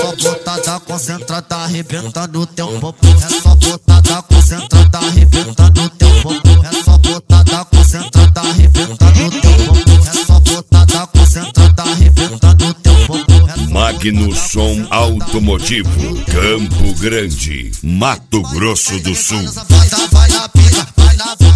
só botada concentrada arrebentando teu popo. É só botada concentrada arrebentando teu popo. É só botada concentrada arrebentando teu popo. É só botada concentrada arrebentando teu popo. Magno Som Automotivo, Campo Grande, Mato Grosso do Sul. Vai na pica, vai na